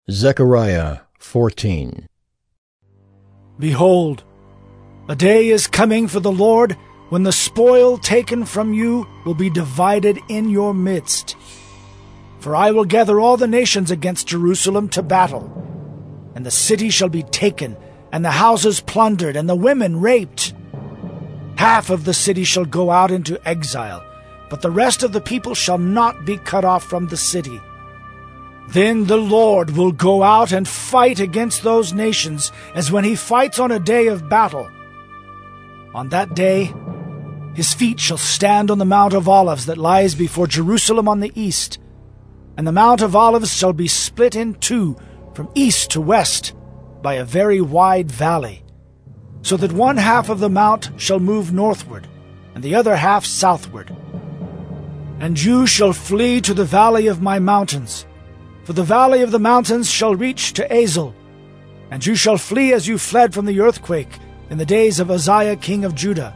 Zechariah 14. Behold, a day is coming for the Lord when the spoil taken from you will be divided in your midst. For I will gather all the nations against Jerusalem to battle, and the city shall be taken, and the houses plundered, and the women raped. Half of the city shall go out into exile, but the rest of the people shall not be cut off from the city. Then the Lord will go out and fight against those nations as when he fights on a day of battle. On that day, his feet shall stand on the Mount of Olives that lies before Jerusalem on the east, and the Mount of Olives shall be split in two from east to west by a very wide valley, so that one half of the mount shall move northward, and the other half southward. And you shall flee to the valley of my mountains, for the valley of the mountains shall reach to Azel, and you shall flee as you fled from the earthquake in the days of Uzziah king of Judah.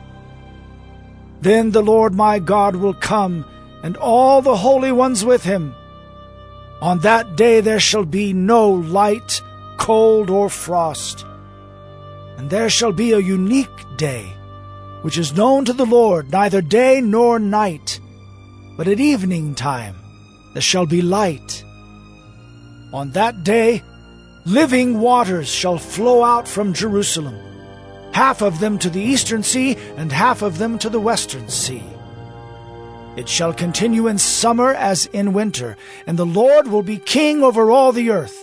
Then the Lord my God will come, and all the holy ones with him. On that day there shall be no light, cold, or frost. And there shall be a unique day, which is known to the Lord, neither day nor night, but at evening time there shall be light. On that day living waters shall flow out from Jerusalem, half of them to the eastern sea, and half of them to the western sea. It shall continue in summer as in winter, and the Lord will be king over all the earth.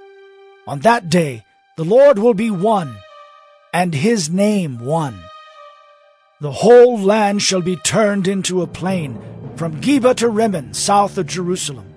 On that day the Lord will be one, and his name one. The whole land shall be turned into a plain, from Geba to Rimmon, south of Jerusalem.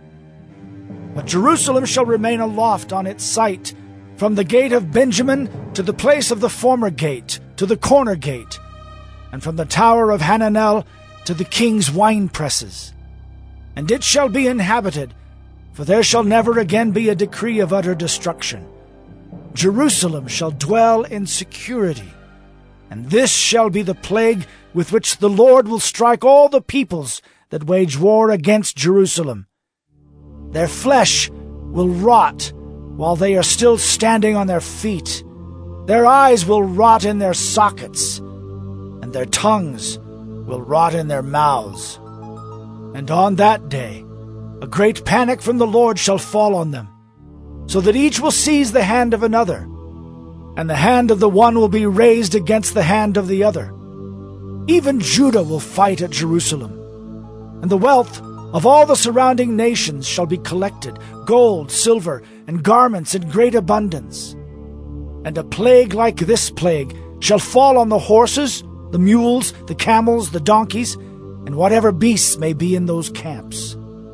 But Jerusalem shall remain aloft on its site, from the gate of Benjamin to the place of the former gate, to the corner gate, and from the tower of Hananel to the king's winepresses. And it shall be inhabited, for there shall never again be a decree of utter destruction. Jerusalem shall dwell in security, and this shall be the plague with which the Lord will strike all the peoples that wage war against Jerusalem. Their flesh will rot while they are still standing on their feet. Their eyes will rot in their sockets, and their tongues will rot in their mouths. And on that day a great panic from the Lord shall fall on them, so that each will seize the hand of another, and the hand of the one will be raised against the hand of the other. Even Judah will fight at Jerusalem, and the wealth of all the surrounding nations shall be collected, gold, silver, and garments in great abundance. And a plague like this plague shall fall on the horses, the mules, the camels, the donkeys, and whatever beasts may be in those camps.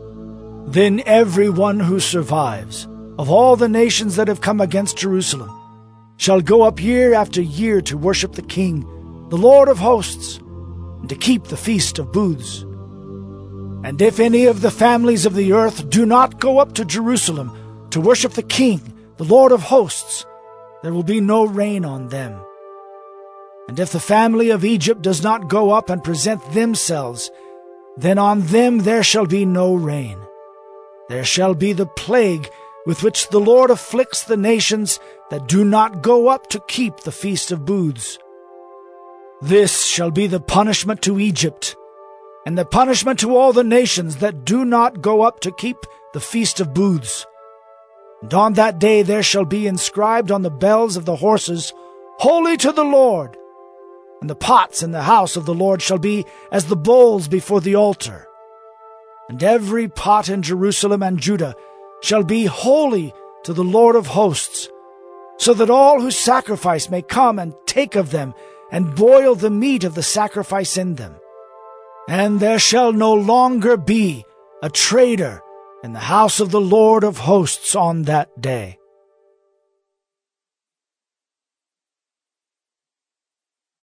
Then everyone who survives of all the nations that have come against Jerusalem shall go up year after year to worship the King, the Lord of hosts, and to keep the Feast of Booths. And if any of the families of the earth do not go up to Jerusalem to worship the King, the Lord of hosts, there will be no rain on them. And if the family of Egypt does not go up and present themselves, then on them there shall be no rain. There shall be the plague with which the Lord afflicts the nations that do not go up to keep the Feast of Booths. This shall be the punishment to Egypt, and the punishment to all the nations that do not go up to keep the Feast of Booths. And on that day there shall be inscribed on the bells of the horses, Holy to the Lord. And the pots in the house of the Lord shall be as the bowls before the altar. And every pot in Jerusalem and Judah shall be holy to the Lord of hosts, so that all who sacrifice may come and take of them, and boil the meat of the sacrifice in them. And there shall no longer be a traitor in the house of the Lord of hosts on that day.